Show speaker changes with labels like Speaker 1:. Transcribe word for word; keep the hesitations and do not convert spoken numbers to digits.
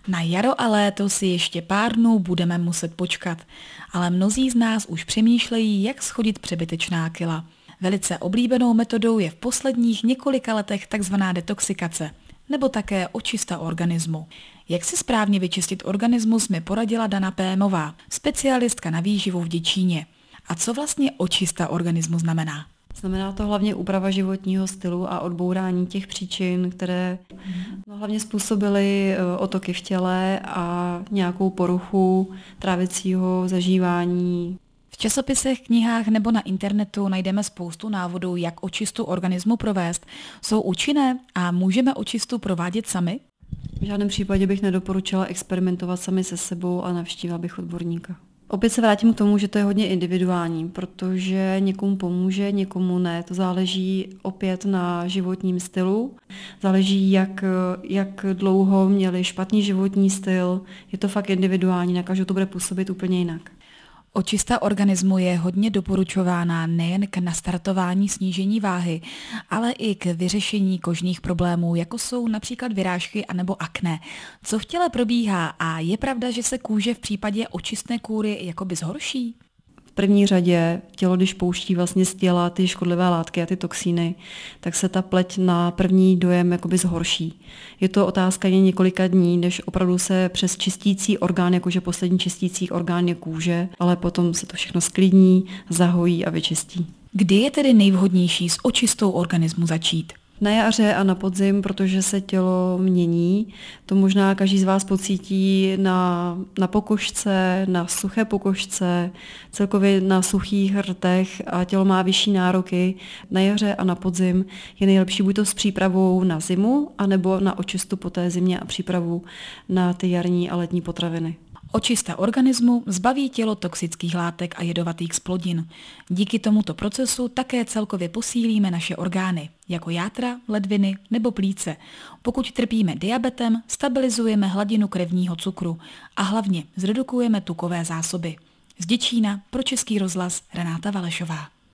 Speaker 1: Na jaro a léto si ještě pár dnů budeme muset počkat, ale mnozí z nás už přemýšlejí, jak schodit přebytečná kila. Velice oblíbenou metodou je v posledních několika letech takzvaná detoxikace, nebo také očista organismu. Jak si správně vyčistit organismus, mi poradila Dana Pémová, specialistka na výživu v Děčíně. A co vlastně očista organismu znamená?
Speaker 2: Znamená to hlavně úprava životního stylu a odbourání těch příčin, které no, hlavně způsobily otoky v těle a nějakou poruchu trávicího zažívání.
Speaker 1: V časopisech, knihách nebo na internetu najdeme spoustu návodů, jak očistu organismu provést. Jsou účinné a můžeme očistu provádět sami?
Speaker 2: V žádném případě bych nedoporučila experimentovat sami se sebou a navštívila bych odborníka. Opět se vrátím k tomu, že to je hodně individuální, protože někomu pomůže, někomu ne. To záleží opět na životním stylu, záleží, jak, jak dlouho měli špatný životní styl. Je to fakt individuální, na každou to bude působit úplně jinak.
Speaker 1: Očista organismu je hodně doporučována nejen k nastartování snížení váhy, ale i k vyřešení kožních problémů, jako jsou například vyrážky anebo akné. Co v těle probíhá a je pravda, že se kůže v případě očistné kúry jakoby zhorší?
Speaker 2: V první řadě tělo, když pouští vlastně z těla ty škodlivé látky a ty toxíny, tak se ta pleť na první dojem jakoby zhorší. Je to otázka jen několika dní, než opravdu se přes čistící orgán, jakože poslední čistící orgán je kůže, ale potom se to všechno sklidní, zahojí a vyčistí.
Speaker 1: Kdy je tedy nejvhodnější s očistou organismu začít?
Speaker 2: Na jaře a na podzim, protože se tělo mění. To možná každý z vás pocítí na, na pokožce, na suché pokožce, celkově na suchých rtech a tělo má vyšší nároky. Na jaře a na podzim je nejlepší buď to s přípravou na zimu, anebo na očistu po té zimě a přípravu na ty jarní a letní potraviny.
Speaker 1: Očista organismu zbaví tělo toxických látek a jedovatých splodin. Díky tomuto procesu také celkově posílíme naše orgány, jako játra, ledviny nebo plíce. Pokud trpíme diabetem, stabilizujeme hladinu krevního cukru a hlavně zredukujeme tukové zásoby. Z Děčína pro Český rozhlas Renáta Valešová.